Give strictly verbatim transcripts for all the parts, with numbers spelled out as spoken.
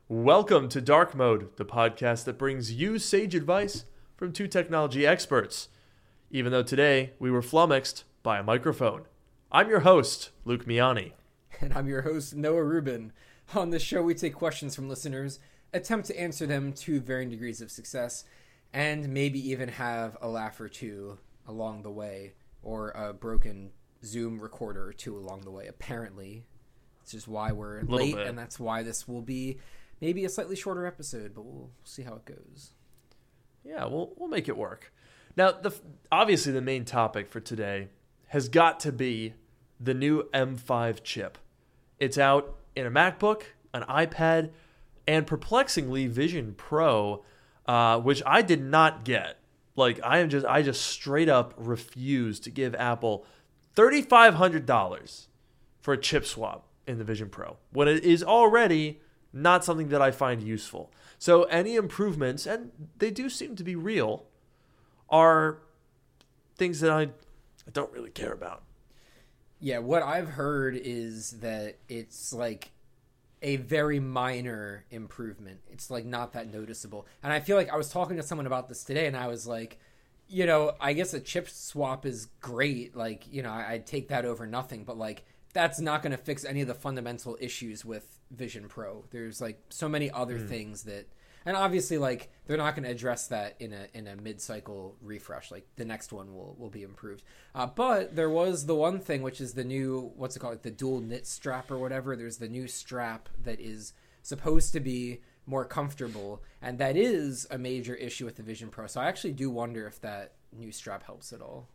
Welcome to Dark Mode, the podcast that brings you sage advice from two technology experts, even though today we were flummoxed by a microphone. I'm your host, Luke Miani. And I'm your host, Noah Rubin. On this show, we take questions from listeners, attempt to answer them to varying degrees of success, and maybe even have a laugh or two along the way, or a broken Zoom recorder or two along the way, apparently. It's just why we're late, bit. And that's why this will be maybe a slightly shorter episode, but we'll see how it goes. Yeah, we'll we'll make it work. Now, the obviously the main topic for today has got to be the new M five chip. It's out in a MacBook, an iPad, and perplexingly Vision Pro, uh, which I did not get. Like I am just I just straight up refuse to give Apple thirty-five hundred dollars for a chip swap in the Vision Pro when it is already not something that I find useful. So any improvements, and they do seem to be real, are things that I, I don't really care about. Yeah, what I've heard is that it's like a very minor improvement. It's like not that noticeable. And I feel like I was talking to someone about this today, and I was like, you know, I guess a chip swap is great. Like, you know, I'd take that over nothing, but like, that's not going to fix any of the fundamental issues with Vision Pro. There's like so many other mm. things that, and obviously like they're not going to address that in a in a mid-cycle refresh. Like the next one will will be improved. Uh, but there was the one thing, which is the new, what's it called, like the dual knit strap or whatever. There's the new strap that is supposed to be more comfortable, and that is a major issue with the Vision Pro. So I actually do wonder if that new strap helps at all.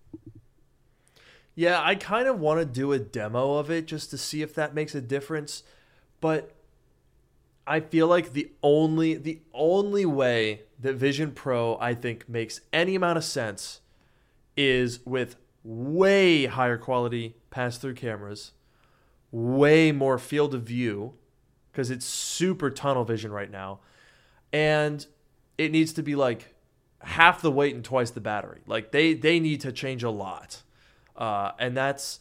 Yeah, I kind of want to do a demo of it just to see if that makes a difference, but I feel like the only the only way that Vision Pro I think makes any amount of sense is with way higher quality pass-through cameras, way more field of view because it's super tunnel vision right now, and it needs to be like half the weight and twice the battery. Like they they need to change a lot. Uh, and that's,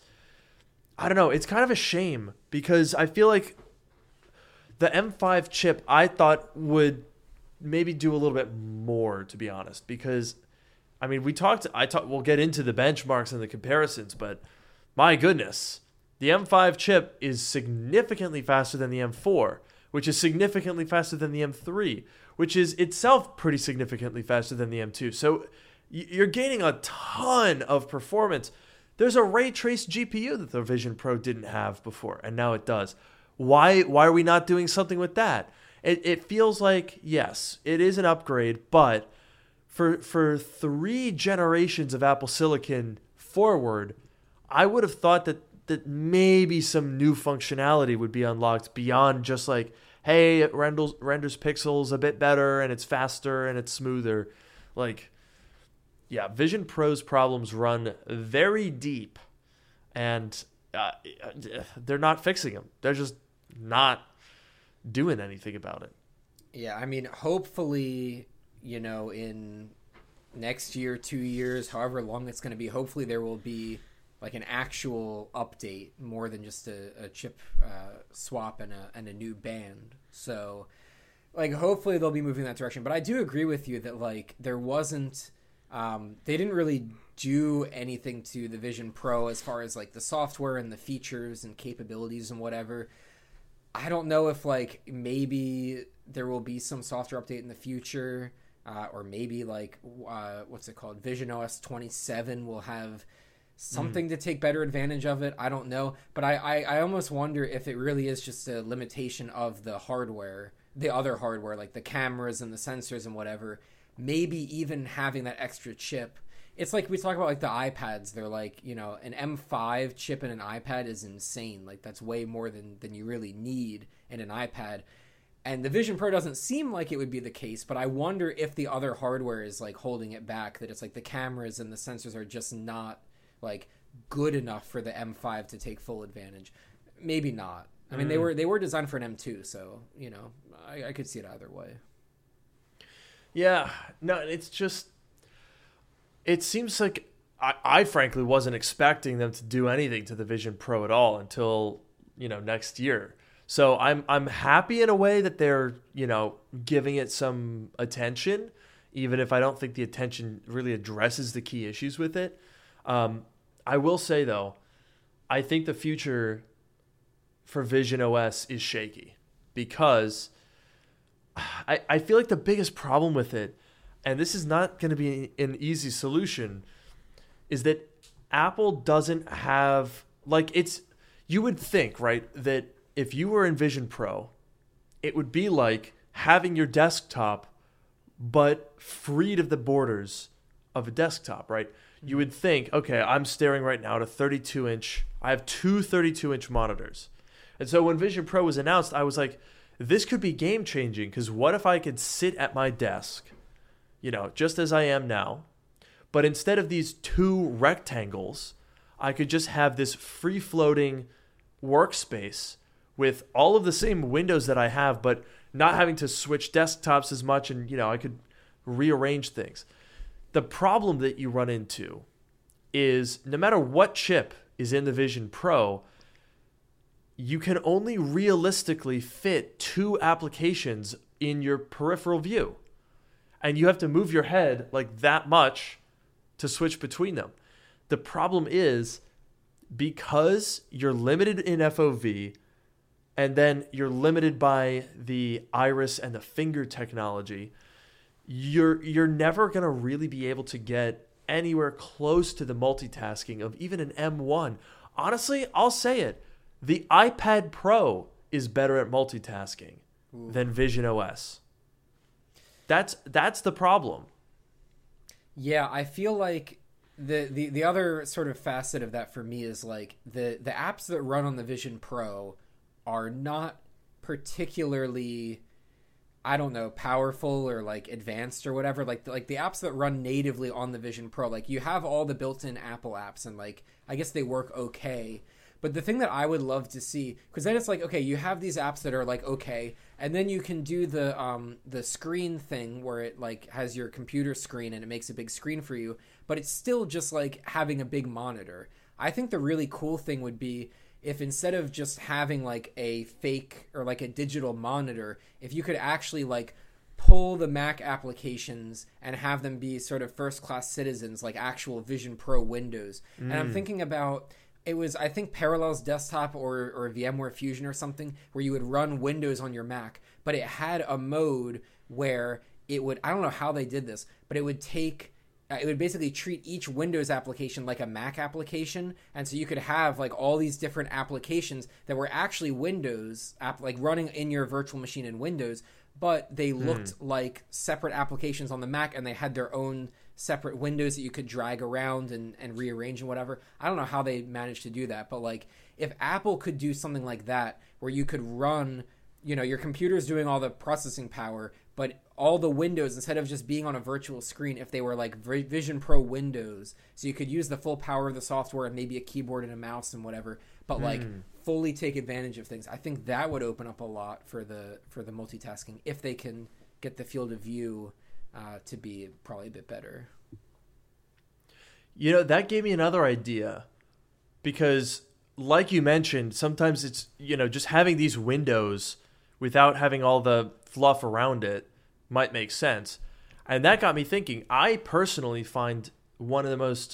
I don't know, it's kind of a shame because I feel like the M five chip I thought would maybe do a little bit more, to be honest, because, I mean, we talked, I talked, we'll get into the benchmarks and the comparisons, but my goodness, the M five chip is significantly faster than the M four, which is significantly faster than the M three, which is itself pretty significantly faster than the M two. So you're gaining a ton of performance. There's a ray trace G P U that the Vision Pro didn't have before, and now it does. Why why are we not doing something with that? It it feels like, yes, it is an upgrade, but for for three generations of Apple Silicon forward, I would have thought that that maybe some new functionality would be unlocked beyond just like, hey, it renders, renders pixels a bit better, and it's faster, and it's smoother. Like, yeah, Vision Pro's problems run very deep, and uh, they're not fixing them. They're just not doing anything about it. Yeah, I mean, hopefully, you know, in next year, two years, however long it's going to be, hopefully there will be like an actual update more than just a, a chip uh, swap and a and a new band. So, like, hopefully they'll be moving in that direction. But I do agree with you that like there wasn't. Um, they didn't really do anything to the Vision Pro as far as like the software and the features and capabilities and whatever. I don't know if like maybe there will be some software update in the future, uh, or maybe like uh, what's it called? Vision O S twenty-seven will have something mm. to take better advantage of it. I don't know, but I, I, I almost wonder if it really is just a limitation of the hardware, the other hardware, like the cameras and the sensors and whatever. Maybe even having that extra chip. It's like we talk about like the iPads. They're like, you know, an M five chip in an iPad is insane. Like that's way more than, than you really need in an iPad. And the Vision Pro doesn't seem like it would be the case, but I wonder if the other hardware is like holding it back, that it's like the cameras and the sensors are just not like good enough for the M five to take full advantage. Maybe not. I mean, mm. they were they were designed for an M two, so, you know, I, I could see it either way. Yeah, no, it's just, it seems like I, I frankly wasn't expecting them to do anything to the Vision Pro at all until, you know, next year. So I'm I'm happy in a way that they're, you know, giving it some attention, even if I don't think the attention really addresses the key issues with it. Um, I will say, though, I think the future for Vision O S is shaky because I, I feel like the biggest problem with it, and this is not going to be an easy solution, is that Apple doesn't have, like, it's, you would think, right, that if you were in Vision Pro, it would be like having your desktop, but freed of the borders of a desktop, right? You would think, okay, I'm staring right now at a thirty-two inch, I have two thirty-two inch monitors. And so when Vision Pro was announced, I was like, this could be game changing, because what if I could sit at my desk, you know, just as I am now, but instead of these two rectangles, I could just have this free floating workspace with all of the same windows that I have, but not having to switch desktops as much, and, you know, I could rearrange things. The problem that you run into is no matter what chip is in the Vision Pro, you can only realistically fit two applications in your peripheral view. And you have to move your head like that much to switch between them. The problem is, because you're limited in F O V, and then you're limited by the iris and the finger technology, you're you're never going to really be able to get anywhere close to the multitasking of even an M one. Honestly, I'll say it. The iPad Pro is better at multitasking Ooh. than Vision O S. That's that's the problem. Yeah, I feel like the, the, the other sort of facet of that for me is like the, the apps that run on the Vision Pro are not particularly, I don't know, powerful or like advanced or whatever. Like like the apps that run natively on the Vision Pro, like you have all the built-in Apple apps and like I guess they work okay. But the thing that I would love to see, because then it's like, okay, you have these apps that are like okay, and then you can do the um the screen thing where it like has your computer screen and it makes a big screen for you, but it's still just like having a big monitor. I think the really cool thing would be if instead of just having like a fake or like a digital monitor, if you could actually like pull the Mac applications and have them be sort of first-class citizens, like actual Vision Pro windows. Mm. And I'm thinking about, it was, I think, Parallels Desktop or, or VMware Fusion or something, where you would run Windows on your Mac, but it had a mode where it would, I don't know how they did this, but it would take, uh, it would basically treat each Windows application like a Mac application, and so you could have like all these different applications that were actually Windows, app, like running in your virtual machine in Windows, but they looked mm. like separate applications on the Mac, and they had their own separate windows that you could drag around and, and rearrange and whatever. I don't know how they managed to do that, but like if Apple could do something like that where you could run, you know, your computer's doing all the processing power, but all the windows, instead of just being on a virtual screen, if they were like Vision Pro windows, so you could use the full power of the software and maybe a keyboard and a mouse and whatever, but like mm. fully take advantage of things. I think that would open up a lot for the for the multitasking if they can get the field of view Uh, to be probably a bit better. You know, that gave me another idea, because like you mentioned, sometimes it's, you know, just having these windows without having all the fluff around it might make sense. And that got me thinking. I personally find one of the most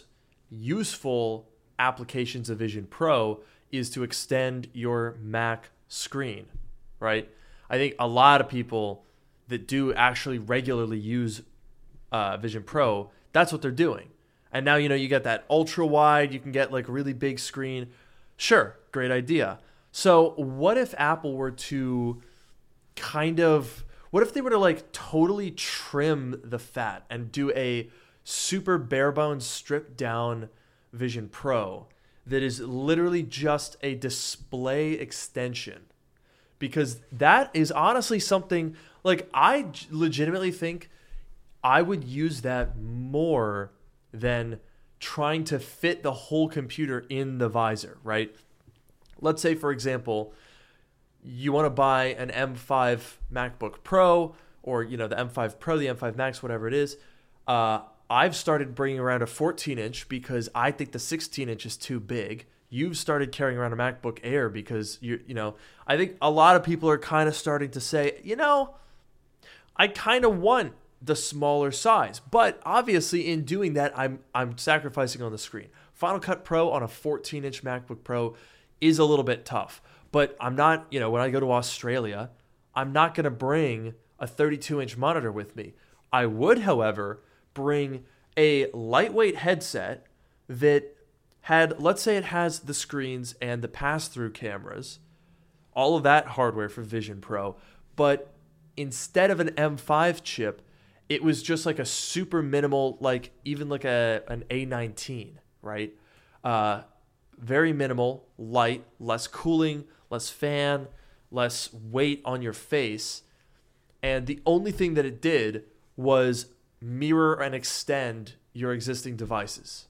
useful applications of Vision Pro is to extend your Mac screen, right? I think a lot of people that do actually regularly use uh, Vision Pro, that's what they're doing. And now, you know, you get that ultra wide, you can get like a really big screen. Sure, great idea. So what if Apple were to kind of, what if they were to like totally trim the fat and do a super bare bones stripped down Vision Pro that is literally just a display extension? Because that is honestly something, like, I legitimately think I would use that more than trying to fit the whole computer in the visor, right? Let's say, for example, you want to buy an M five MacBook Pro, or, you know, the M five Pro, the M five Max, whatever it is. Uh, I've started bringing around a fourteen inch because I think the sixteen inch is too big. you've started carrying around a MacBook Air because you you know, I think a lot of people are kind of starting to say, you know, I kind of want the smaller size, but obviously in doing that, I'm I'm sacrificing on the screen. Final Cut Pro on a fourteen inch MacBook Pro is a little bit tough, but I'm not, you know, when I go to Australia, I'm not going to bring a thirty-two inch monitor with me. I would, however, bring a lightweight headset that had, let's say it has the screens and the pass-through cameras, all of that hardware for Vision Pro, but instead of an M five chip, it was just like a super minimal, like even like a an A nineteen, right? Uh, very minimal, light, less cooling, less fan, less weight on your face. And the only thing that it did was mirror and extend your existing devices.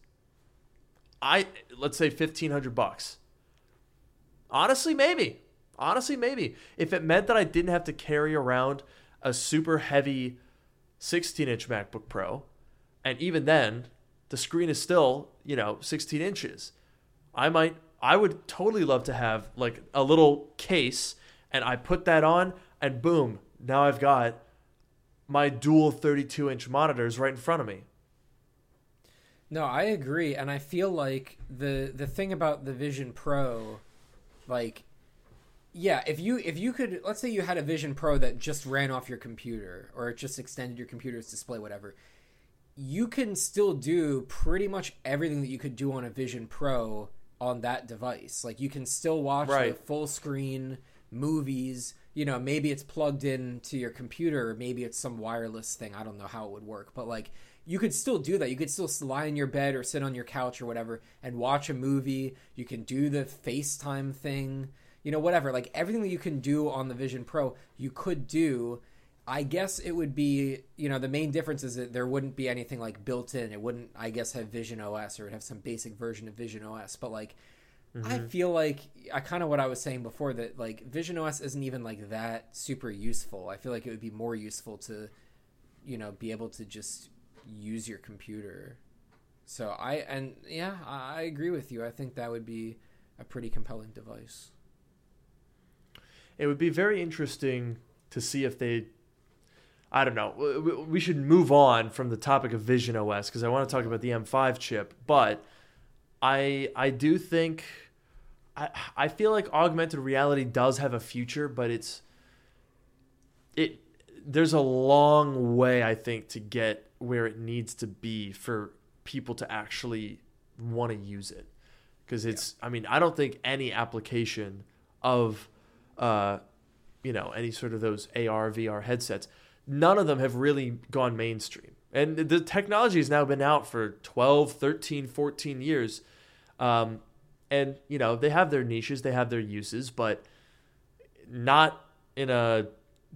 I let's say fifteen hundred bucks. Honestly, maybe. Honestly, maybe. If it meant that I didn't have to carry around a super heavy sixteen inch MacBook Pro, and even then, the screen is still, you know, sixteen inches. I might, I would totally love to have like a little case, and I put that on, and boom, now I've got my dual thirty-two inch monitors right in front of me. No, I agree, and I feel like the the thing about the Vision Pro, like, yeah, if you if you could, let's say you had a Vision Pro that just ran off your computer, or it just extended your computer's display, whatever, you can still do pretty much everything that you could do on a Vision Pro on that device. Like, you can still watch right. the full screen movies. You know, maybe it's plugged in to your computer, or maybe it's some wireless thing. I don't know how it would work, but like, you could still do that. You could still lie in your bed or sit on your couch or whatever and watch a movie. You can do the FaceTime thing, you know, whatever. Like, everything that you can do on the Vision Pro, you could do. I guess it would be, you know, the main difference is that there wouldn't be anything like built in. It wouldn't, I guess, have Vision O S, or it'd have some basic version of Vision O S. But like, mm-hmm. I feel like I kind of what I was saying before, that like Vision O S isn't even like that super useful. I feel like it would be more useful to, you know, be able to just use your computer. So I, and yeah, I agree with you. I think that would be a pretty compelling device. It would be very interesting to see if they, I don't know, we should move on from the topic of Vision O S because I want to talk about the M five chip, but I I do think, I I feel like augmented reality does have a future, but it's, it there's a long way, I think, to get where it needs to be for people to actually want to use it. Because it's, yeah. I mean, I don't think any application of, uh, you know, any sort of those A R, V R headsets, none of them have really gone mainstream. And the technology has now been out for twelve, thirteen, fourteen years. Um, and, you know, they have their niches, they have their uses, but not in a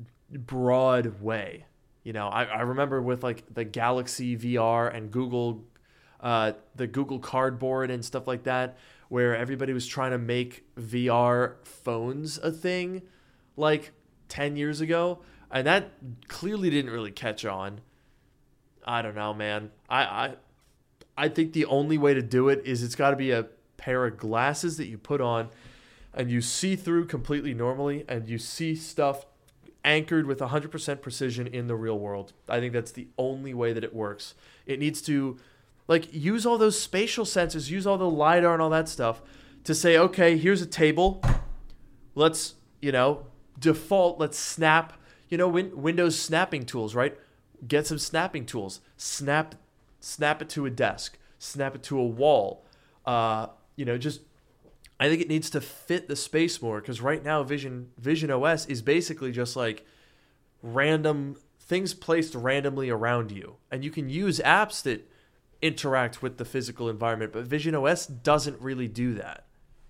broad way. You know, I, I remember with like the Galaxy V R and Google, uh, the Google Cardboard and stuff like that, where everybody was trying to make V R phones a thing like ten years ago. And that clearly didn't really catch on. I don't know, man. I, I, I think the only way to do it is it's got to be a pair of glasses that you put on and you see through completely normally, and you see stuff anchored with one hundred percent precision in the real world. I think that's the only way that it works. It needs to, like, use all those spatial sensors, use all the LiDAR and all that stuff to say, okay, here's a table. Let's, you know, default, let's snap, you know, win- Windows snapping tools, right? Get some snapping tools. Snap, snap it to a desk. Snap it to a wall. Uh, you know, just, I think it needs to fit the space more, because right now Vision Vision O S is basically just like random things placed randomly around you. And you can use apps that interact with the physical environment, but Vision O S doesn't really do that.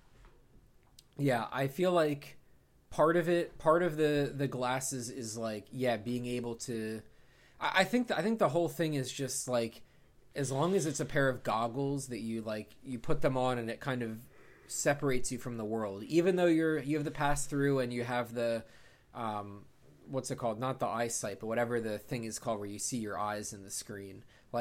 Yeah, I feel like part of it, part of the, the glasses is like, yeah, being able to, I, I think, the, I think the whole thing is just like, as long as it's a pair of goggles that you like, you put them on and it kind of separates you from the world, even though you're you have the pass through and you have the um what's it called, not the eyesight, but whatever the thing is called where you see your eyes in the screen. Like,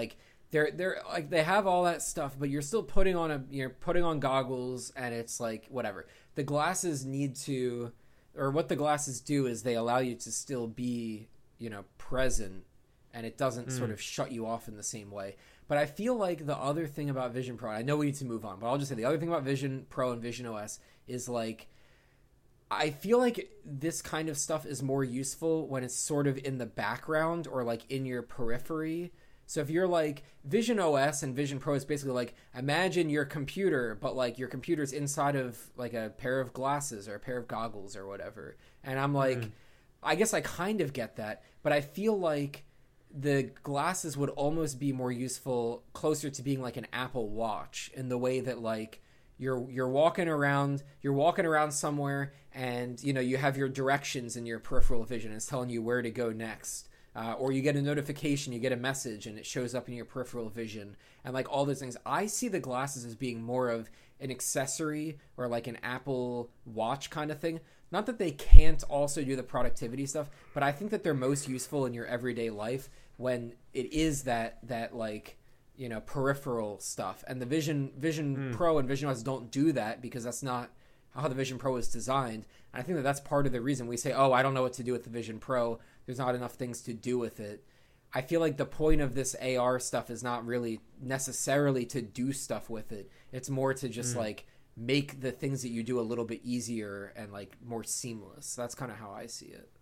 they're they're like they have all that stuff, but you're still putting on a you're putting on goggles, and it's like whatever. The glasses need to, or what the glasses do is they allow you to still be, you know, present, and it doesn't mm. sort of shut you off in the same way. But I feel like the other thing about Vision Pro, I know we need to move on, but I'll just say the other thing about Vision Pro and Vision O S is like, I feel like this kind of stuff is more useful when it's sort of in the background or like in your periphery. So if you're like Vision O S and Vision Pro is basically like, imagine your computer, but like your computer's inside of like a pair of glasses or a pair of goggles or whatever. And I'm like, mm. I guess I kind of get that, but I feel like the glasses would almost be more useful closer to being like an Apple Watch in the way that like you're you're walking around you're walking around somewhere, and you know you have your directions in your peripheral vision. It's telling you where to go next, uh, or you get a notification, you get a message, and it shows up in your peripheral vision, and like all those things. I see the glasses as being more of an accessory or like an Apple Watch kind of thing. Not that they can't also do the productivity stuff, but I think that they're most useful in your everyday life when it is that that like, you know, peripheral stuff. And the Vision Vision mm. Pro and Vision O S don't do that because that's not how the Vision Pro is designed. And I think that that's part of the reason we say, oh, I don't know what to do with the Vision Pro. There's not enough things to do with it. I feel like the point of this A R stuff is not really necessarily to do stuff with it. It's more to just mm. like make the things that you do a little bit easier and like more seamless. That's kind of how I see it.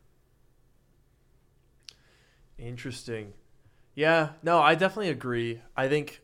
Interesting. Yeah, no, I definitely agree. I think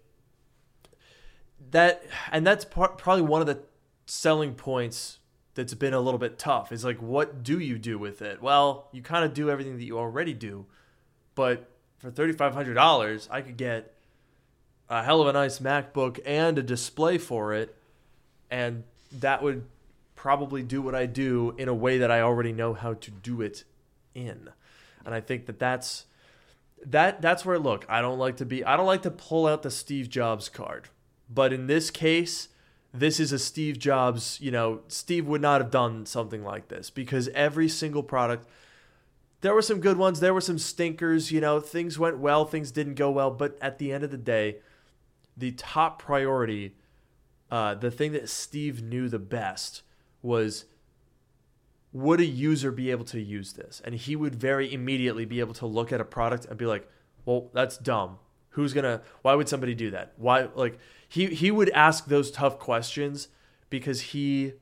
that, and that's part, probably one of the selling points that's been a little bit tough is like, what do you do with it? Well, you kind of do everything that you already do, but for thirty-five hundred dollars, I could get a hell of a nice MacBook and a display for it, and that would probably do what I do in a way that I already know how to do it in. And I think that that's that that's where, look, I don't like to be I don't like to pull out the Steve Jobs card. But in this case, this is a Steve Jobs, you know, Steve would not have done something like this because every single product, there were some good ones, there were some stinkers, you know, things went well, things didn't go well, but at the end of the day, the top priority, uh, the thing that Steve knew the best was, would a user be able to use this? And he would very immediately be able to look at a product and be like, well, that's dumb. Who's going to, why would somebody do that? Why, like, he, he would ask those tough questions because he,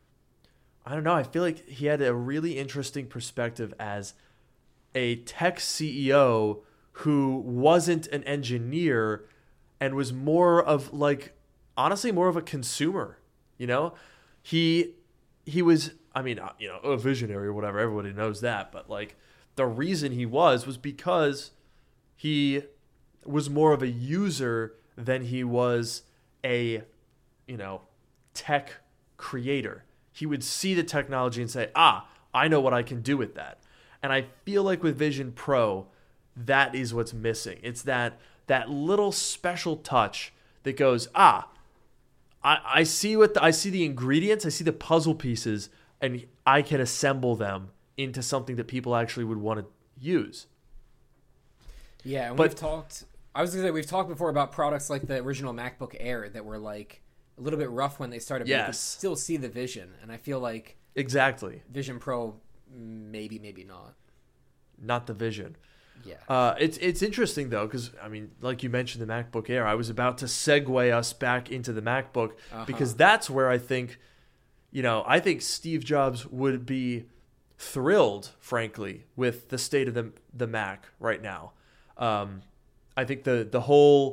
I don't know, I feel like he had a really interesting perspective as a tech C E O who wasn't an engineer and was more of like, honestly, more of a consumer, you know? He, he was, I mean, you know, a visionary or whatever, everybody knows that, but like the reason he was was because he was more of a user than he was a, you know, tech creator. He would see the technology and say, ah, I know what I can do with that. And I feel like with Vision Pro, that is what's missing. It's that that little special touch that goes, ah, I, I see what the, I see the ingredients, I see the puzzle pieces, and I can assemble them into something that people actually would want to use. Yeah, and but, we've talked, I was going to say, we've talked before about products like the original MacBook Air that were like a little bit rough when they started, but yes. you could still see the vision. And I feel like exactly Vision Pro, maybe, maybe not. Not the vision. Yeah. Uh, it's it's interesting, though, because, I mean, like you mentioned the MacBook Air, I was about to segue us back into the MacBook uh-huh. because that's where I think, you know, I think Steve Jobs would be thrilled, frankly, with the state of the the Mac right now. Um, I think the the whole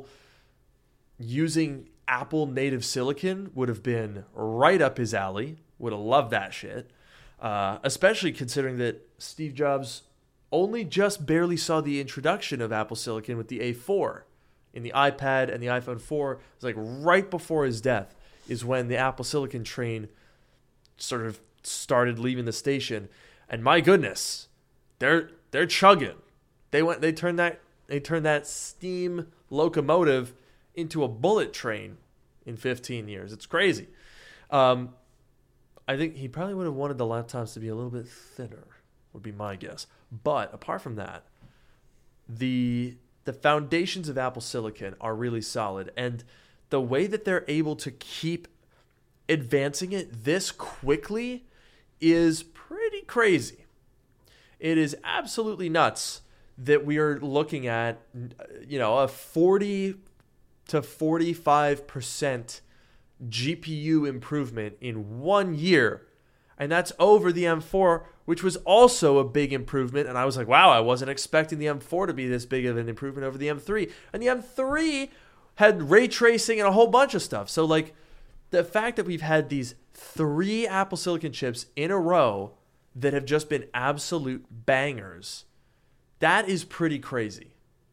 using Apple native silicon would have been right up his alley. Would have loved that shit, uh, especially considering that Steve Jobs only just barely saw the introduction of Apple Silicon with the A four in the iPad and the iPhone four. It was like right before his death is when the Apple Silicon train sort of started leaving the station. And my goodness, they're they're chugging. They went they turned that they turned that steam locomotive into a bullet train in fifteen years. It's crazy. Um, I think he probably would have wanted the laptops to be a little bit thinner, would be my guess. But apart from that, the the foundations of Apple Silicon are really solid, and the way that they're able to keep advancing it this quickly is pretty crazy. It is absolutely nuts that we are looking at, you know, a forty to forty-five percent G P U improvement in one year. And that's over the M four, which was also a big improvement. And I was like, wow, I wasn't expecting the M four to be this big of an improvement over the M three. And the M three had ray tracing and a whole bunch of stuff. So, like, the fact that we've had these three Apple Silicon chips in a row that have just been absolute bangers, that is pretty crazy.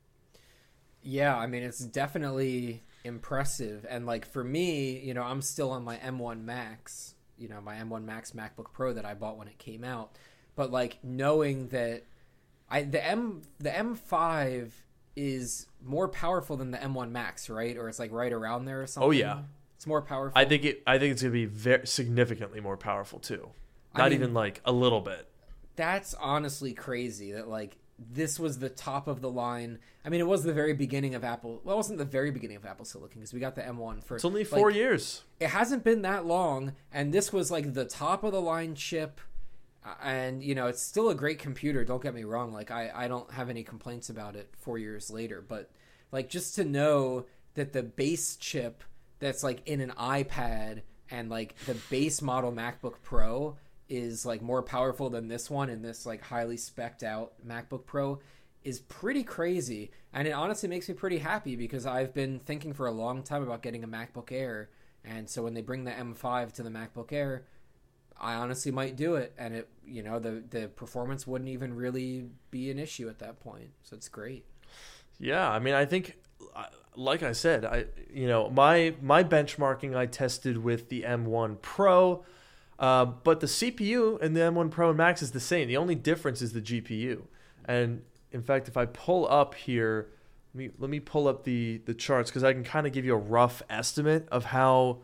Yeah, I mean, it's definitely impressive. And, like, for me, you know, I'm still on my M one Max, you know, my M one Max MacBook Pro that I bought when it came out. But, like, knowing that I the M the M five is more powerful than the M one Max, right? Or it's, like, right around there or something. Oh, yeah. It's more powerful. I think it. I think it's going to be very significantly more powerful, too. Not I mean, even, like, a little bit. That's honestly crazy that, like, this was the top of the line. I mean, it was the very beginning of Apple. Well, it wasn't the very beginning of Apple Silicon because we got the M one for... It's only four like, years. It hasn't been that long, and this was, like, the top of the line chip. And, you know, it's still a great computer. Don't get me wrong. Like, I, I don't have any complaints about it four years later. But, like, just to know that the base chip that's, like, in an iPad and, like, the base model MacBook Pro is, like, more powerful than this one and this, like, highly spec'd out MacBook Pro is pretty crazy. And it honestly makes me pretty happy because I've been thinking for a long time about getting a MacBook Air. And so when they bring the M five to the MacBook Air, I honestly might do it. And it, you know, the, the performance wouldn't even really be an issue at that point. So it's great. Yeah. I mean, I think, like I said, I, you know, my, my benchmarking I tested with the M one Pro. Uh, but the C P U in the M one Pro and Max is the same. The only difference is the G P U. And in fact, if I pull up here, let me, let me pull up the, the charts because I can kind of give you a rough estimate of how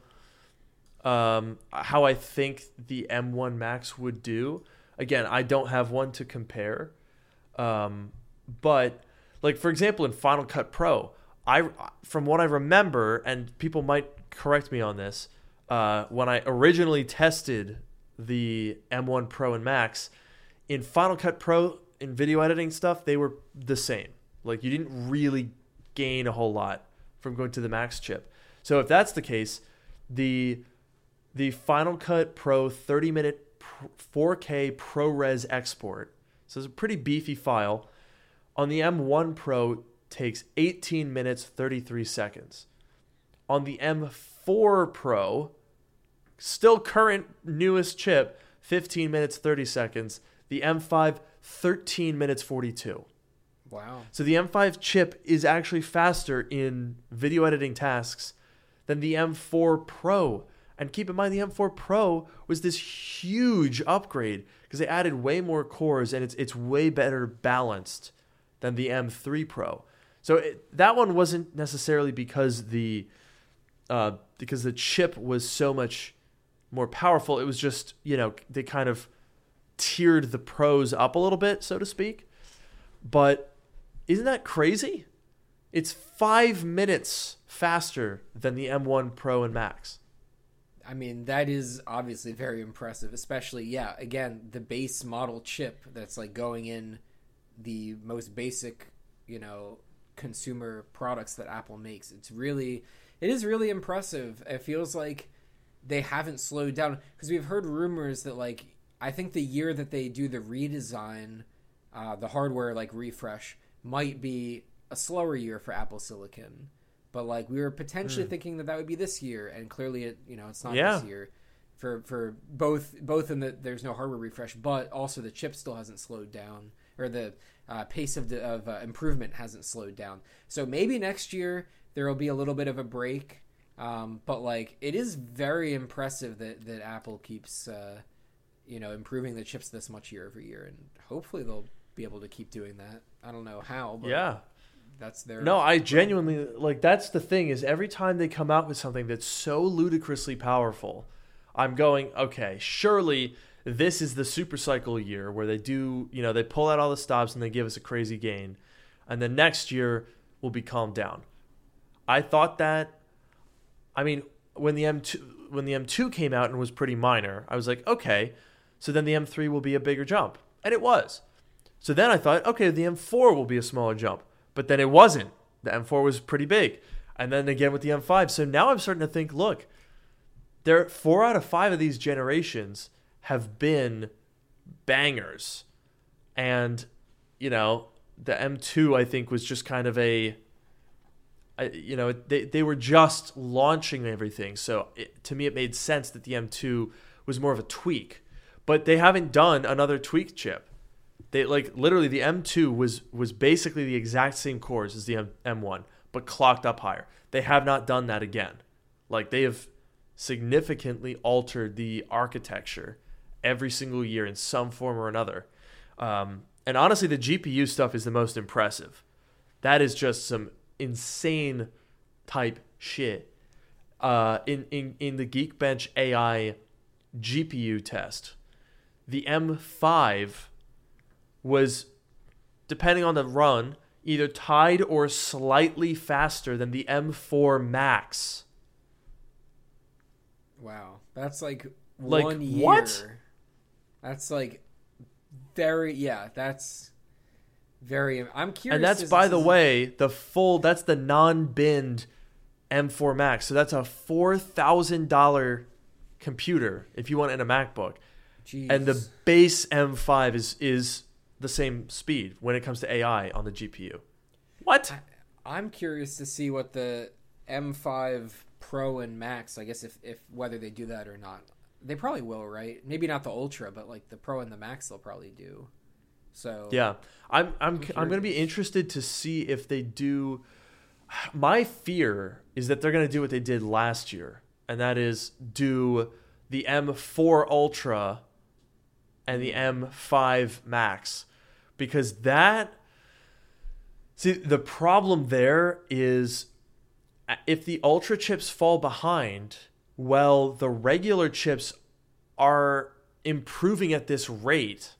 um, how I think the M one Max would do. Again, I don't have one to compare. Um, but like, for example, in Final Cut Pro, I from what I remember, and people might correct me on this, Uh, when I originally tested the M one Pro and Max, in Final Cut Pro, in video editing stuff, they were the same. Like, you didn't really gain a whole lot from going to the Max chip. So if that's the case, the the Final Cut Pro thirty minute four K ProRes export, so it's a pretty beefy file, on the M one Pro takes eighteen minutes, thirty-three seconds. On the M four Pro, still current newest chip, fifteen minutes, thirty seconds. The M five, thirteen minutes, forty-two. Wow. So the M five chip is actually faster in video editing tasks than the M four Pro. And keep in mind, the M four Pro was this huge upgrade because they added way more cores and it's it's way better balanced than the M three Pro. So it, that one wasn't necessarily because the uh, because the chip was so much more powerful. It was just, you know, they kind of tiered the pros up a little bit, so to speak. But isn't that crazy? It's five minutes faster than the M one Pro and Max. I mean, that is obviously very impressive, especially, yeah, again, the base model chip that's like going in the most basic, you know, consumer products that Apple makes. It's really, it is really impressive. It feels like they haven't slowed down because we've heard rumors that, like, I think the year that they do the redesign, uh, the hardware like refresh might be a slower year for Apple Silicon. But like we were potentially mm. thinking that that would be this year, and clearly it, you know, it's not yeah. this year. For for both both in that there's no hardware refresh, but also the chip still hasn't slowed down, or the uh, pace of the, of uh, improvement hasn't slowed down. So maybe next year there will be a little bit of a break. Um, but like it is very impressive that that Apple keeps uh, you know improving the chips this much year over year, and hopefully they'll be able to keep doing that. I don't know how, but yeah. That's their no, I genuinely like. That's the thing is every time they come out with something that's so ludicrously powerful, I'm going, okay, surely this is the super cycle year where they do, you know, they pull out all the stops and they give us a crazy gain, and then next year will be calmed down. I thought that, I mean, when the M two when the M two came out and was pretty minor, I was like, okay, so then the M three will be a bigger jump. And it was. So then I thought, okay, the M four will be a smaller jump. But then it wasn't. The M four was pretty big. And then again with the M five. So now I'm starting to think, look, there four out of five of these generations have been bangers. And, you know, the M two, I think, was just kind of a, I, you know, they, they were just launching everything. So it, to me, it made sense that the M two was more of a tweak. But they haven't done another tweak chip. They like literally the M two was was basically the exact same cores as the M, M1, but clocked up higher. They have not done that again. Like they have significantly altered the architecture every single year in some form or another. Um, and honestly, the G P U stuff is the most impressive. That is just some insane type shit. Uh, in, in, in the Geekbench A I G P U test, the M five was, depending on the run, either tied or slightly faster than the M four Max. Wow. That's like, like one year. What? That's like very, yeah, that's very, I'm curious. And that's, by the way, the full, that's the non-binned M four Max. So that's a four thousand dollars computer if you want it in a MacBook. Jeez. And the base M five is is the same speed when it comes to A I on the G P U. What? I, I'm curious to see what the M five Pro and Max, I guess if, if whether they do that or not. They probably will, right? Maybe not the Ultra, but like the Pro and the Max they'll probably do. So yeah, I'm I'm I'm, I'm going to be interested to see if they do. My fear is that they're going to do what they did last year, and that is do the M four Ultra and the M five Max, because that, see, the problem there is if the Ultra chips fall behind, well, the regular chips are improving at this rate.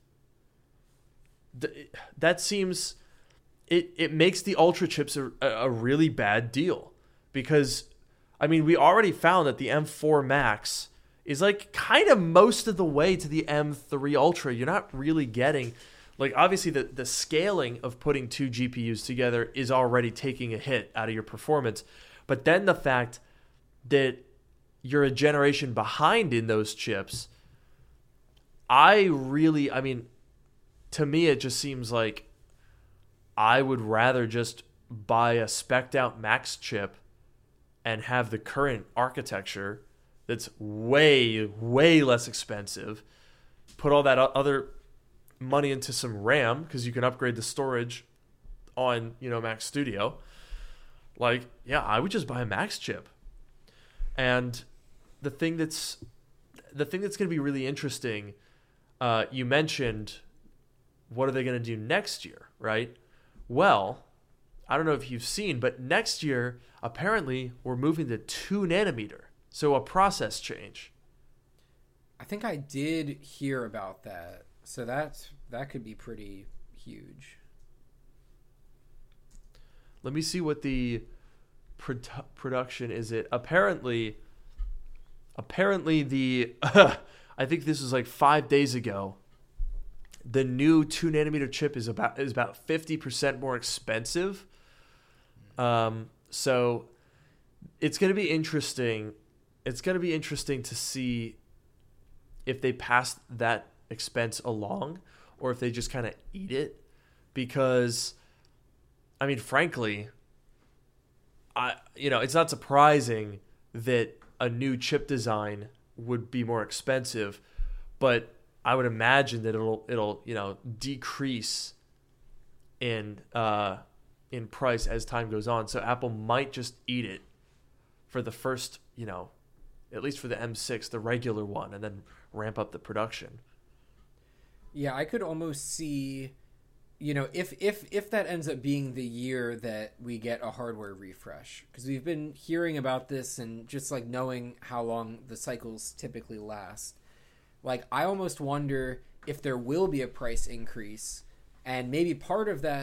That seems, it, it makes the Ultra chips a, a really bad deal, because, I mean, we already found that the M four Max is like kind of most of the way to the M three Ultra. You're not really getting, like, obviously the, the scaling of putting two G P Us together is already taking a hit out of your performance. But then the fact that you're a generation behind in those chips, I really, I mean, to me, it just seems like I would rather just buy a spec'd out Max chip and have the current architecture that's way, way less expensive. Put all that other money into some RAM, because you can upgrade the storage on, you know, Mac Studio. Like, yeah, I would just buy a Max chip. And the thing that's the thing that's going to be really interesting, uh, you mentioned, what are they going to do next year, right? Well, I don't know if you've seen, but next year, apparently, we're moving to two nanometer. So a process change. I think I did hear about that. So that that could be pretty huge. Let me see what the produ- production is. It apparently, apparently the I think this was like five days ago. The new two nanometer chip is about is about fifty percent more expensive. Um, so it's going to be interesting. It's going to be interesting to see if they pass that expense along or if they just kind of eat it, because, I mean, frankly, I you know, it's not surprising that a new chip design would be more expensive, but I would imagine that it'll it'll you know decrease in uh, in price as time goes on. So Apple might just eat it for the first, you know, at least for the M six, the regular one, and then ramp up the production. Yeah, I could almost see, you know, if if if that ends up being the year that we get a hardware refresh, because we've been hearing about this and just like knowing how long the cycles typically last. Like, I almost wonder if there will be a price increase, and maybe part of that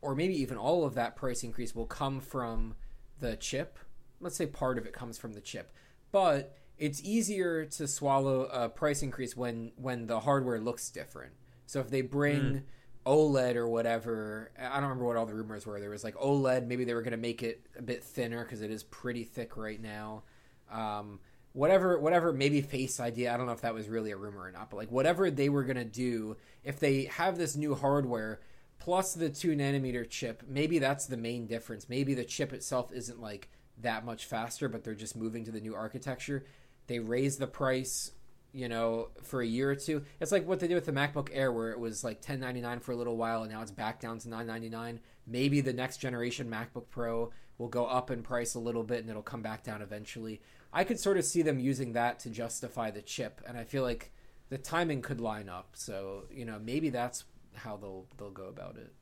or maybe even all of that price increase will come from the chip. Let's say part of it comes from the chip, but it's easier to swallow a price increase when when the hardware looks different. So if they bring mm. OLED or whatever, I don't remember what all the rumors were. There was like OLED, maybe they were going to make it a bit thinner because it is pretty thick right now. Um, whatever, whatever, maybe Face I D. I don't know if that was really a rumor or not, but like whatever they were going to do, if they have this new hardware plus the two nanometer chip, maybe that's the main difference. Maybe the chip itself isn't like that much faster, but they're just moving to the new architecture. They raise the price, you know, for a year or two. It's like what they did with the MacBook Air, where it was like ten ninety-nine for a little while, and now it's back down to nine ninety-nine. Maybe the next generation MacBook Pro will go up in price a little bit, and it'll come back down eventually. I could sort of see them using that to justify the chip, and I feel like the timing could line up. So, you know, maybe that's how they'll they'll go about it.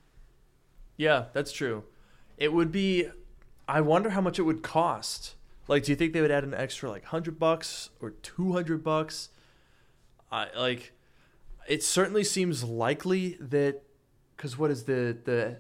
Yeah, that's true. It would be. I wonder how much it would cost. Like, do you think they would add an extra like hundred bucks or two hundred bucks? I like. It certainly seems likely that, because what is the the.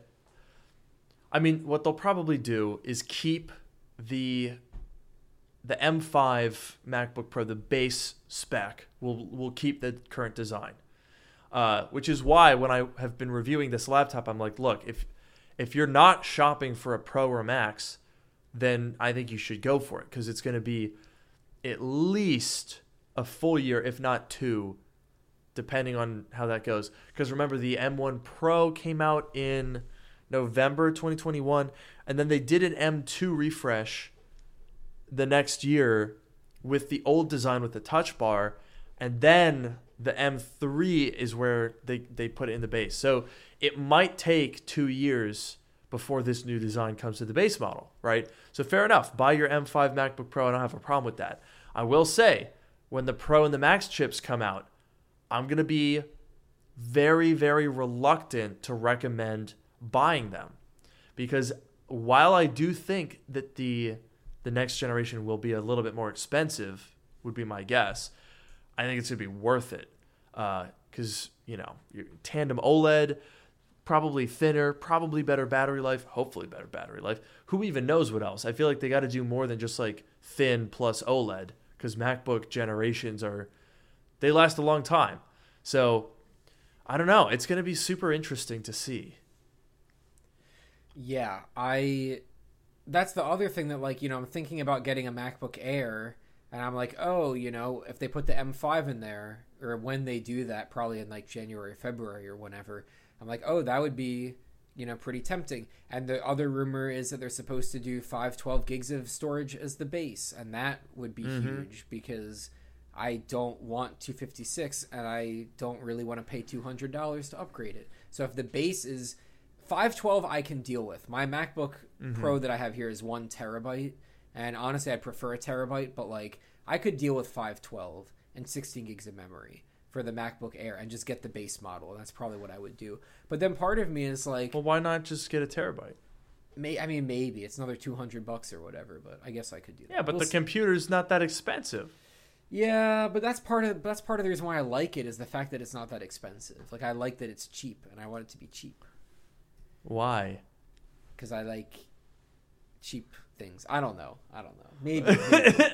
I mean, what they'll probably do is keep the. The M five MacBook Pro, the base spec, will will keep the current design, uh, which is why when I have been reviewing this laptop, I'm like, look, if if you're not shopping for a Pro or Max, then I think you should go for it, because it's going to be at least a full year, if not two, depending on how that goes. Because remember, the M one Pro came out in November twenty twenty-one, and then they did an M two refresh the next year with the old design with the touch bar, and then the M three is where they, they put it in the base. So it might take two years before this new design comes to the base model, right? So fair enough, buy your M five MacBook Pro. I don't have a problem with that. I will say, when the Pro and the Max chips come out, I'm going to be very, very reluctant to recommend buying them, because while I do think that the the next generation will be a little bit more expensive, would be my guess, I think it's going to be worth it. Because, uh, you know, your tandem OLED, probably thinner, probably better battery life, hopefully better battery life. Who even knows what else? I feel like they got to do more than just like thin plus OLED, because MacBook generations are, they last a long time. So, I don't know. It's going to be super interesting to see. Yeah, I... That's the other thing that, like, you know, I'm thinking about getting a MacBook Air, and I'm like, oh, you know, if they put the M five in there, or when they do that, probably in, like, January, February, or whenever, I'm like, oh, that would be, you know, pretty tempting. And the other rumor is that they're supposed to do five twelve gigs of storage as the base, and that would be mm-hmm. huge, because I don't want two fifty-six, and I don't really want to pay two hundred dollars to upgrade it. So if the base is five twelve, I can deal with. My MacBook mm-hmm. Pro that I have here is one terabyte, and honestly, I prefer a terabyte, but like I could deal with five twelve and sixteen gigs of memory for the MacBook Air and just get the base model. And that's probably what I would do. But then part of me is like, well, why not just get a terabyte? May I mean, maybe it's another two hundred bucks or whatever, but I guess I could do that. Yeah, but we'll the see. computer's not that expensive. Yeah, but that's part of that's part of the reason why I like it, is the fact that it's not that expensive. Like, I like that it's cheap, and I want it to be cheap. Why? Because I like cheap things. I don't know. I don't know. Maybe. maybe.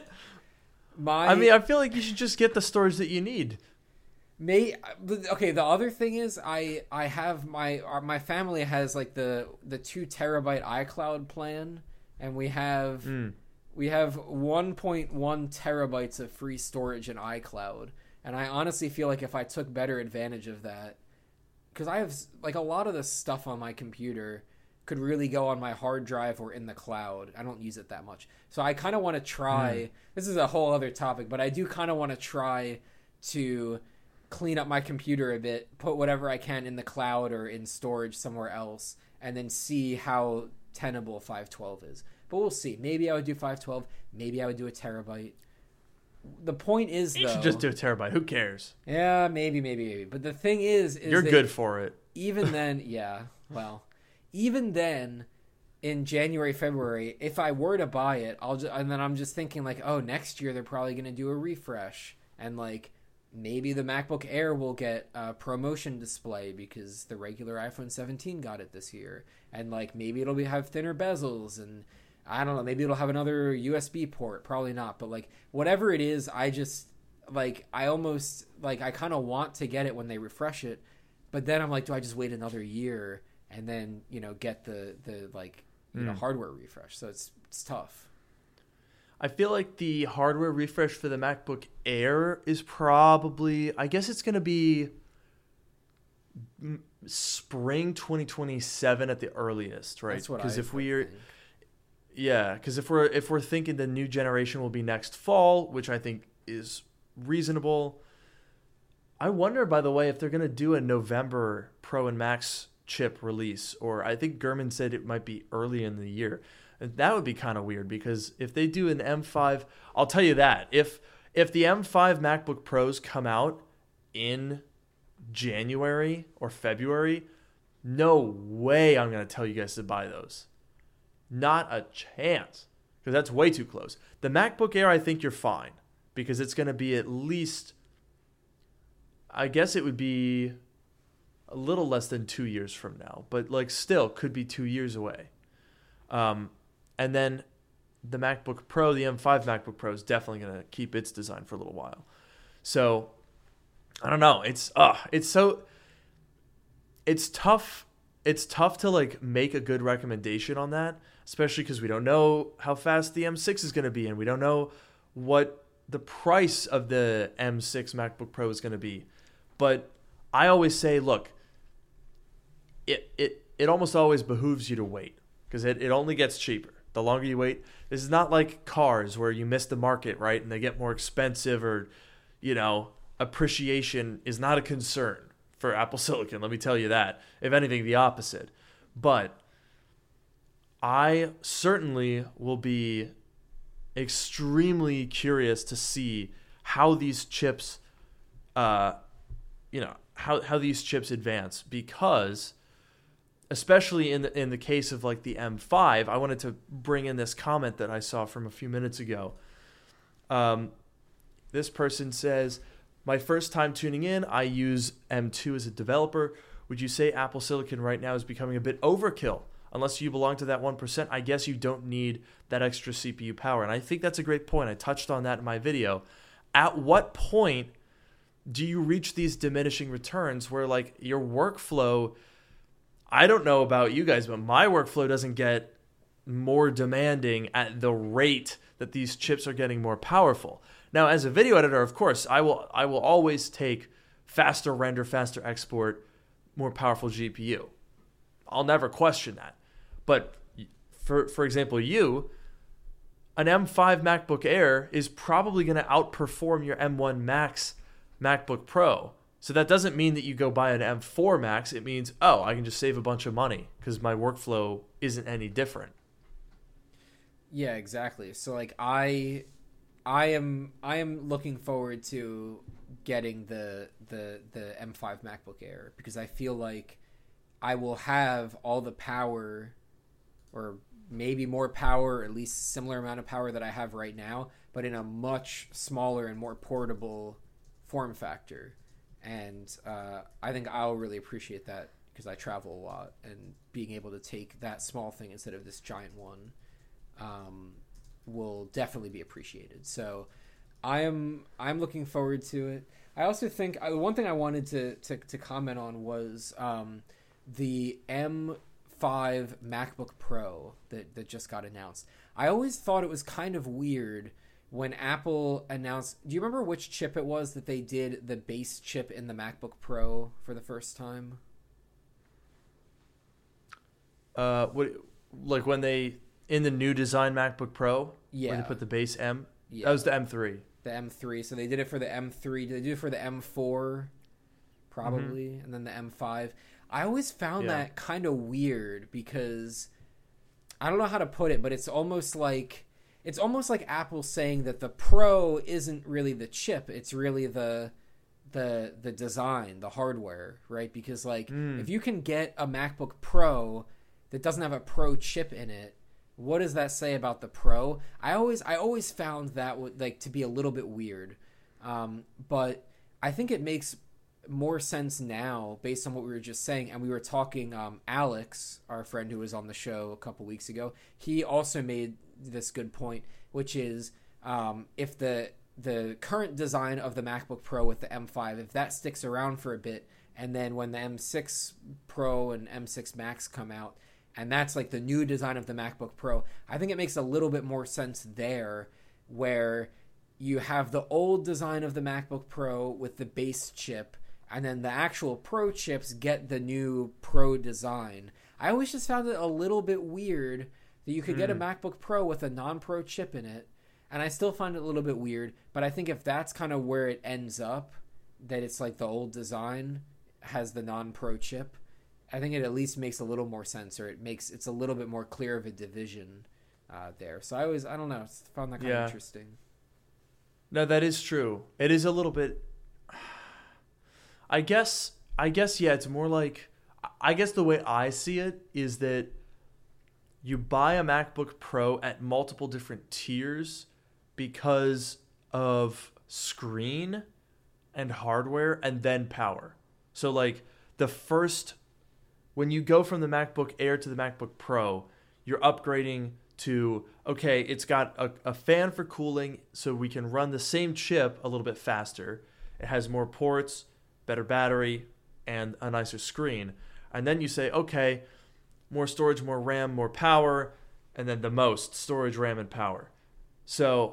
My, I mean, I feel like you should just get the storage that you need. May okay. The other thing is, I I have my my family has like the the two terabyte iCloud plan, and we have mm. we have one point one terabytes of free storage in iCloud, and I honestly feel like if I took better advantage of that. Because I have, like, a lot of the stuff on my computer could really go on my hard drive or in the cloud. I don't use it that much. So I kind of want to try, mm. this is a whole other topic, but I do kind of want to try to clean up my computer a bit, put whatever I can in the cloud or in storage somewhere else, and then see how tenable five twelve is. But we'll see. Maybe I would do five twelve. Maybe I would do a terabyte. The point is, you though, should just do a terabyte. Who cares? Yeah, maybe, maybe, maybe. But the thing is, is you're good for it. Even then, yeah. Well, even then, in January, February, if I were to buy it, I'll just, and then I'm just thinking like, oh, next year they're probably going to do a refresh, and like maybe the MacBook Air will get a ProMotion display because the regular iPhone seventeen got it this year, and like maybe it'll be have thinner bezels, and I don't know, maybe it'll have another U S B port, probably not, but like whatever it is, I just like I almost like I kind of want to get it when they refresh it, but then I'm like, do I just wait another year and then, you know, get the the like you mm. know hardware refresh? So it's it's tough. I feel like the hardware refresh for the MacBook Air is probably, I guess it's going to be spring twenty twenty-seven at the earliest, right? That's what I Because if we're, think. yeah, because if we're if we're thinking the new generation will be next fall, which I think is reasonable. I wonder, by the way, if they're going to do a November Pro and Max chip release, or I think Gurman said it might be early in the year. That would be kind of weird, because if they do an M five, I'll tell you that. If if the M five MacBook Pros come out in January or February, no way I'm going to tell you guys to buy those. Not a chance, because that's way too close. The MacBook Air, I think you're fine, because it's going to be at least, I guess it would be a little less than two years from now, but like still could be two years away. Um, And then the MacBook Pro, the M five MacBook Pro, is definitely going to keep its design for a little while. So, I don't know. It's uh, it's so it's tough. It's tough to like make a good recommendation on that, especially because we don't know how fast the M six is going to be, and we don't know what the price of the M six MacBook Pro is going to be. But I always say, look, it it it almost always behooves you to wait, because it, it only gets cheaper the longer you wait. This is not like cars where you miss the market, right? And they get more expensive, or, you know, appreciation is not a concern for Apple Silicon. Let me tell you that. If anything, the opposite. But I certainly will be extremely curious to see how these chips, uh, you know, how, how these chips advance, because especially in the, in the case of like the M five, I wanted to bring in this comment that I saw from a few minutes ago. Um, this person says, my first time tuning in, I use M two as a developer. Would you say Apple Silicon right now is becoming a bit overkill? Unless you belong to that one percent, I guess you don't need that extra C P U power. And I think that's a great point. I touched on that in my video. At what point do you reach these diminishing returns where like your workflow, I don't know about you guys, but my workflow doesn't get more demanding at the rate that these chips are getting more powerful. Now, as a video editor, of course, I will I will always take faster render, faster export, more powerful G P U. I'll never question that. But for for example, you, an M five MacBook Air is probably going to outperform your M one Max MacBook Pro. So that doesn't mean that you go buy an M four Max. It means, oh, I can just save a bunch of money because my workflow isn't any different. Yeah, exactly. So like I I am I am looking forward to getting the the the M five MacBook Air, because I feel like I will have all the power, or maybe more power, or at least similar amount of power that I have right now, but in a much smaller and more portable form factor. And uh, I think I'll really appreciate that, because I travel a lot, and being able to take that small thing instead of this giant one um, will definitely be appreciated. So I am I'm looking forward to it. I also think uh, one thing I wanted to to, to comment on was um, the M five MacBook Pro that, that just got announced. I always thought it was kind of weird when Apple announced, do you remember which chip it was that they did the base chip in the MacBook Pro for the first time? Uh, what, like when they, in the new design MacBook Pro, yeah, where they put the base M? Yeah. That was the M three. The M three. So they did it for the M three. Did they do it for the M four? Probably. Mm-hmm. And then the M five. I always found yeah. that kind of weird, because I don't know how to put it, but it's almost like, It's almost like Apple saying that the Pro isn't really the chip; it's really the the the design, the hardware, right? Because like, mm. if you can get a MacBook Pro that doesn't have a Pro chip in it, what does that say about the Pro? I always I always found that would like to be a little bit weird, um, but I think it makes more sense now based on what we were just saying. And we were talking, um, Alex, our friend who was on the show a couple weeks ago, he also made this good point, which is um, if the the current design of the MacBook Pro with the M five, if that sticks around for a bit, and then when the M six Pro and M six Max come out, and that's like the new design of the MacBook Pro, I think it makes a little bit more sense there, where you have the old design of the MacBook Pro with the base chip, and then the actual Pro chips get the new Pro design. I always just found it a little bit weird that you could mm. get a MacBook Pro with a non-Pro chip in it, and I still find it a little bit weird, but I think if that's kind of where it ends up, that it's like the old design has the non-Pro chip, I think it at least makes a little more sense, or it makes it's a little bit more clear of a division uh, there. So I always, I don't know, found that kind yeah. of interesting. No, that is true. It is a little bit. I guess. I guess yeah. It's more like. I guess the way I see it is that you buy a MacBook Pro at multiple different tiers because of screen and hardware and then power. So like the first, when you go from the MacBook Air to the MacBook Pro, you're upgrading to, okay, it's got a, a fan for cooling so we can run the same chip a little bit faster. It has more ports, better battery, and a nicer screen. And then you say, okay, more storage, more RAM, more power, and then the most storage, RAM, and power. So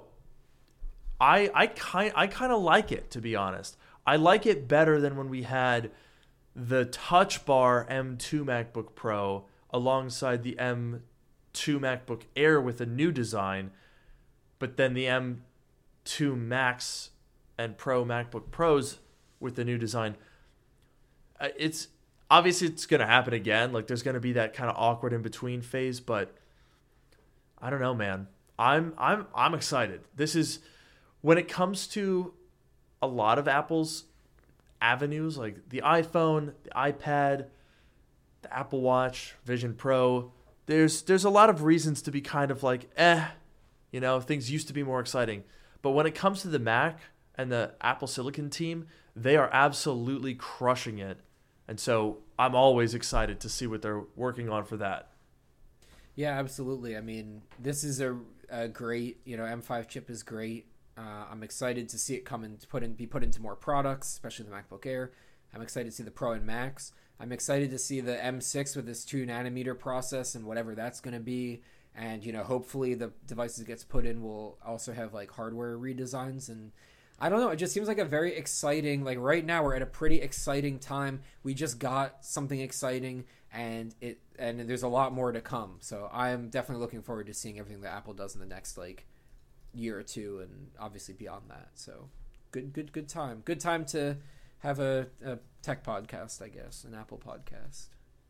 I I kind I kind of like it, to be honest. I like it better than when we had the Touch Bar M two MacBook Pro alongside the M two MacBook Air with a new design, but then the M two Max and Pro MacBook Pros with the new design. Uh, it's obviously it's going to happen again. Like there's going to be that kind of awkward in between phase, but I don't know, man. I'm I'm I'm excited. This is when it comes to a lot of Apple's avenues, like the iPhone, the iPad, the Apple Watch, Vision Pro. There's there's a lot of reasons to be kind of like, eh, you know, things used to be more exciting. But when it comes to the Mac and the Apple Silicon team, they are absolutely crushing it. And so I'm always excited to see what they're working on for that. Yeah, absolutely. I mean, this is a, a great, you know, M five chip is great. Uh, I'm excited to see it come and put in, be put into more products, especially the MacBook Air. I'm excited to see the Pro and Max. I'm excited to see the M six with this two nanometer process and whatever that's going to be. And, you know, hopefully the devices it gets put in will also have like hardware redesigns. And I don't know, it just seems like a very exciting, like right now we're at a pretty exciting time. We just got something exciting and it, and there's a lot more to come. So I'm definitely looking forward to seeing everything that Apple does in the next like year or two, and obviously beyond that. So good, good, good time. Good time to have a, a tech podcast, I guess, an Apple podcast.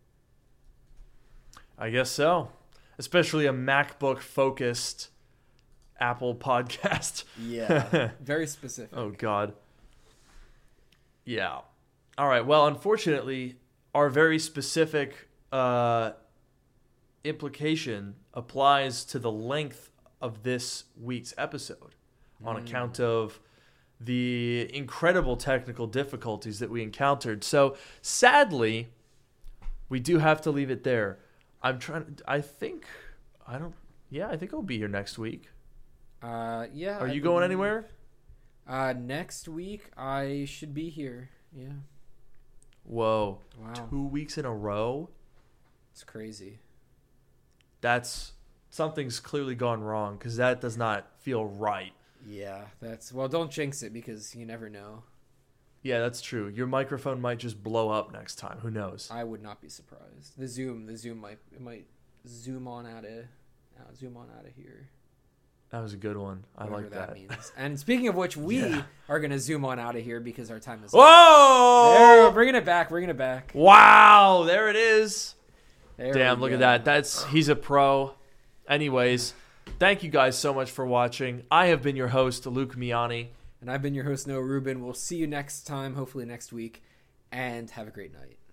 I guess so. Especially a MacBook focused Apple podcast. Yeah. Very specific. Oh, God. Yeah. All right. Well, unfortunately, our very specific uh, implication applies to the length of this week's episode on mm. account of the incredible technical difficulties that we encountered. So sadly, we do have to leave it there. I'm trying, I think, I don't, yeah, I think I'll be here next week. Uh, yeah. Are I you going believe, anywhere? Uh, next week I should be here. Yeah. Whoa. Wow. Two weeks in a row? It's crazy. That's, something's clearly gone wrong because that does not feel right. Yeah, that's, well, don't jinx it because you never know. Yeah, that's true. Your microphone might just blow up next time. Who knows? I would not be surprised. The Zoom, the Zoom might, it might zoom on out of, uh, zoom on out of here. That was a good one. I Whatever like that. that. means. And speaking of which, we yeah. are going to zoom on out of here because our time is Whoa! up. There, bringing it back, bringing it back. Wow, there it is. There Damn, look go. at that. That's he's a pro. Anyways, thank you guys so much for watching. I have been your host, Luke Miani. And I've been your host, Noah Rubin. We'll see you next time, hopefully next week. And have a great night.